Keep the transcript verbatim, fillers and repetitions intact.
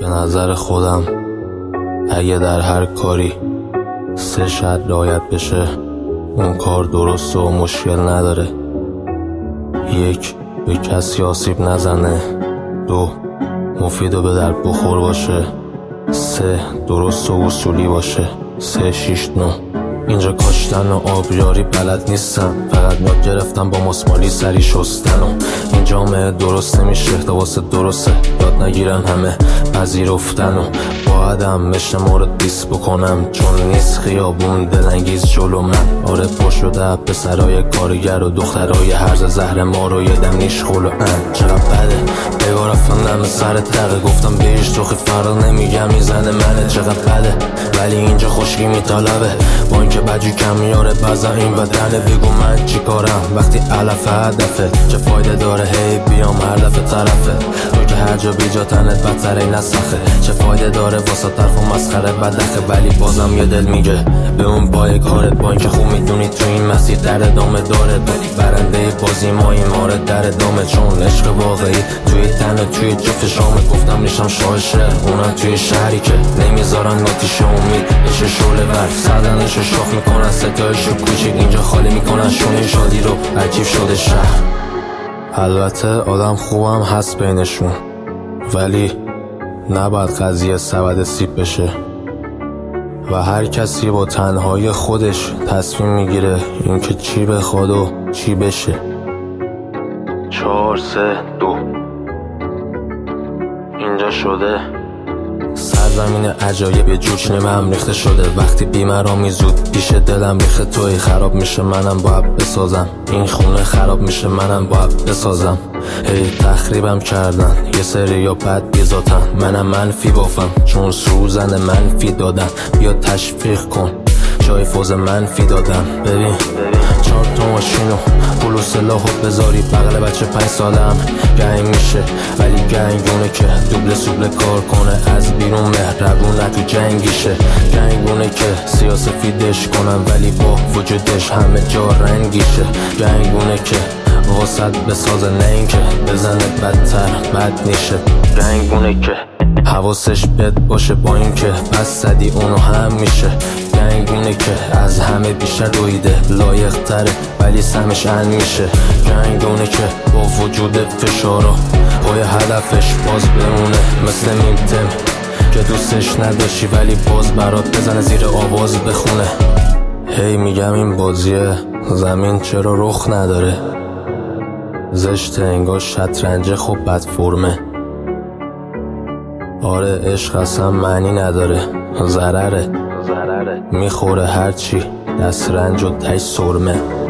به نظر خودم اگه در هر کاری سه شرط رعایت بشه اون کار درسته و مشکل نداره. یک، به کسی آسیب نزنه. دو، مفید و به در بخور باشه. سه، درست و اصولی باشه. سه شیش نو. اینجا کاشتن و آبیاری بلد نیستم، فقط یاد گرفتم با مسمالی سری شستن. و این جامعه درست نمیشه تا واسه درسته یاد نگیرن همه پذیرفتن. و بایدم مشت مورد بیس بکنم چون نیست خیابون دلنگیز جلو من. آره پر شده پسرای کارگر و دخترای هرز زهر ما رو یه دم نیش خلو ان. چقدر بده بگاه رفتم دم سر تقه، گفتم بهش توخی فرق نمیگم میزنه منه. چقدر بده ولی اینجا خشکی میطالبه با اینکه بجو کم میاره بزن این بدنه. بگو من چی کارم وقتی علف هدفه، چه فایده داره هی بیام هر دفعه طرفه. تو که هر جا بیجا تنت بدتر ای نسخه، چه فایده داره واسه طرف و مسخره بدخه. ولی بازم یه دل میگه به اون پای کارت با اینکه خوب میدونی تو این مسیر در ادامه داره. برنده بازی ما این مارد در ادامه، چون عشق واقعی توی تن و توی جفت شامت. گفتم نیشم شاه شهر اونم توی شهری که نمیذارن ناتیش امید بشه شعله ور. سردنشو شاخ میکنن ستایشو کوچیک، اینجا خالی میکنن شونه شادی رو عجیب شده شهر. البته آدم خوبم هست بینشون، ولی نباید قضیه سبد سیب بشه و هر کسی با تنهایی خودش تصمیم میگیره اینکه چی بخواد و چی بشه. چهار سه دو اینجا شده سرزمین عجایب، یه جوچ نمهم ریخته شده. وقتی بیمرام زود پیش دلم ریخته توی خراب میشه منم باید بسازم. این خونه خراب میشه منم باید بسازم. هی تخریبم کردن یه سری یا بد بیزاتن، منم منفی بافم چون سوزن منفی دادن. بیا تشویق کن جای فوز منفی دادم. ببین چهار تا ماشین و پول و سلاح و بذاری بغل بچه پنج سالم گنگ میشه، ولی گنگونه که دوبله سوبله کار کنه از بیرون مهربونه تو جنگیشه. گنگونه که سیاسفیدش کنم ولی با وجودش همه جا رنگیشه. گنگونه که واسد بسازه نه این که بزنه بدتر بد میشه. گنگونه که حواسش بد باشه با این که پس زدی اونو هم میشه. گنگونه که از همه بیشتر رویده لایق تره ولی سمش ان میشه. گنگونه که با وجود فشارا پای هدفش باز بمونه، مثل میتم که دوستش نداشتی ولی باز برات بزنه زیر آواز بخونه. هی میگم این بازیه زمین چرا رخ نداره، زشته انگار شطرنج خوب بد فرمه. آره عشق اصلا معنی نداره، ضرره میخوره هرچی دست رنج و تش سرمه.